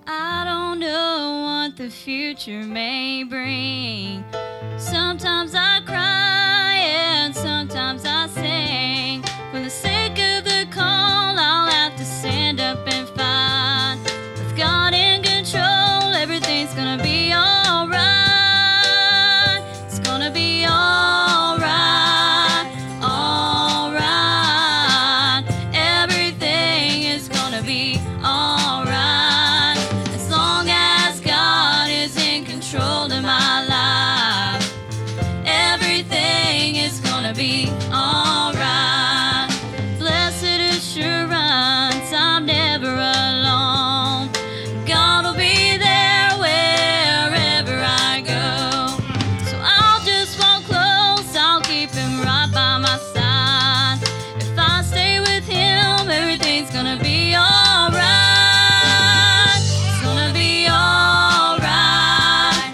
I don't know what the future may bring. Sometimes I cry and sometimes I sing. For the sake of the call, I'll have to stand up and fight. With God in control, everything's gonna be alright. It's gonna be alright, alright. Everything is gonna be alright. As long as God is in control of my life, everything is gonna be alright. Blessed assurance, I'm never alone. God will be there wherever I go. So I'll just walk close, I'll keep Him right by my side. If I stay with Him, everything's gonna be alright. It's gonna be alright,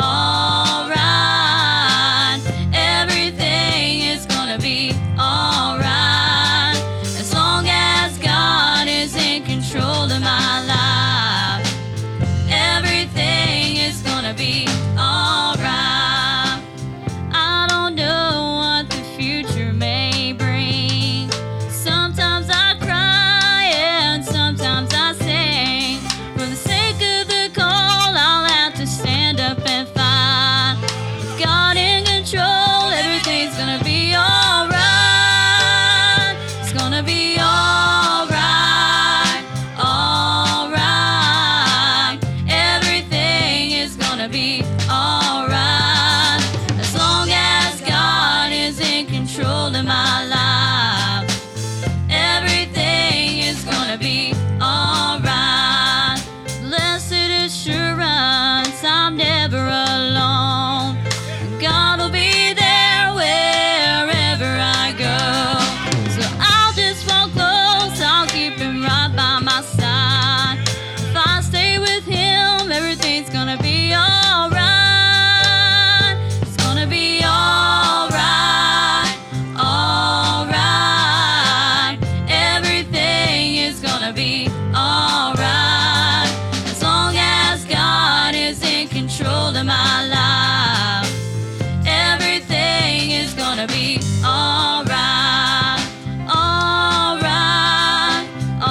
alright. Everything is gonna be alright. As long as God is in control of my life, everything is gonna be alright. I don't know what the future may bring. Sometimes I cry and sometimes I sing. For the sake of the call, I'll have to stand up and fight. With God in control, everything's gonna be alright. It's gonna be alright, alright. Everything is gonna be alright. As long as God is in control of my life, everything is gonna be alright. Blessed assurance, I'm never alone. God will be there wherever I go. So I'll just walk close, I'll keep Him right by my side. If I stay with Him, everything's gonna be alright. It's gonna be alright, alright. Everything is gonna be alright. As long as God is in control of my life, everything is gonna be alright, alright,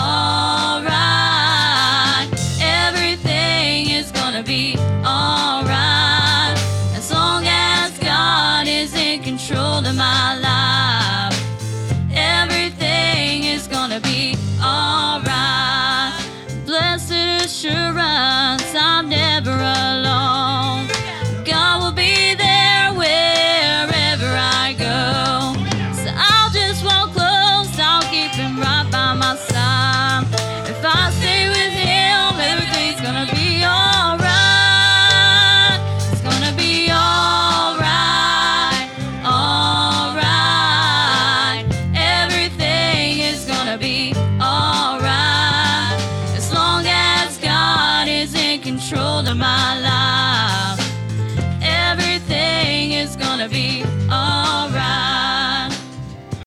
alright. Everything is gonna be alright. As long as God is in control of my life, everything is gonna be alright. Blessed assurance, I'm never alone. God will be there wherever I go. So I'll just walk close, I'll keep Him right by my side. If I stay with Him, everything's gonna be alright. It's gonna be alright, alright. Everything is gonna be alright. As long as God is in control of my life,